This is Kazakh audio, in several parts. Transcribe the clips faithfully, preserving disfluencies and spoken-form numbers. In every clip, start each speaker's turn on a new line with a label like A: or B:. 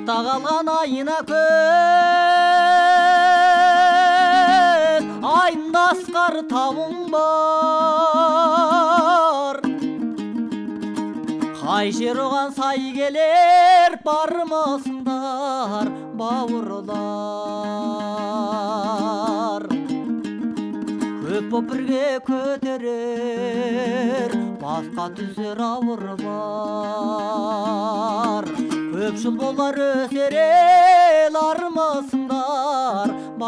A: артта қалған айына көз айында асқар тауың бар. Қай жер оған сай келер бармасыңдар бауырлар. Көп боп бірге көтерер басқа түзер ауырлар. Көп жыл болар өсер ел армысыңдар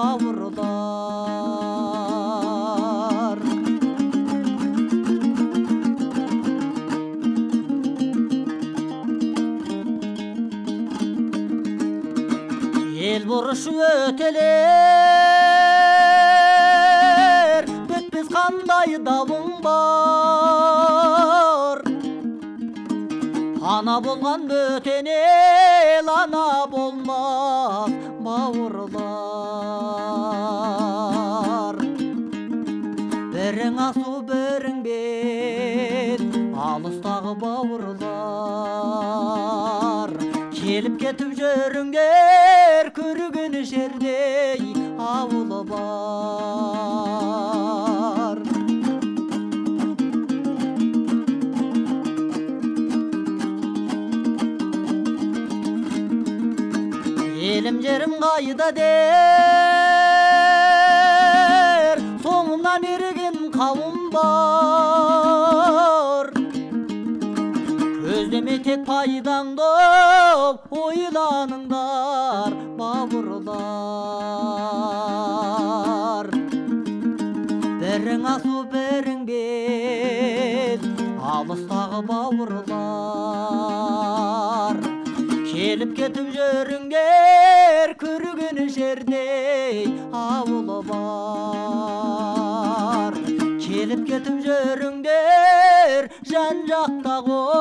A: бауырлар. Ел бұрышы өтелер бітпес қандай дауың бар. Ана болған бөтен ел ана болмас бауырлар. Бірің асу бірің бет алыстағы бауырлар. Келіп кетіп жүріңдер көрген жердей ауылы бар. Елім жерім қайда дер соңымнан ерген қауым бар. Көздеме тек пайдаңды ойланыңдар бауырлар. Бірің асу бірің бет алыстағы бауырлар. Келіп кетіп жүріңдер көрген жердей ауылы бар. Келіп кетіп жүріңдер жан жақта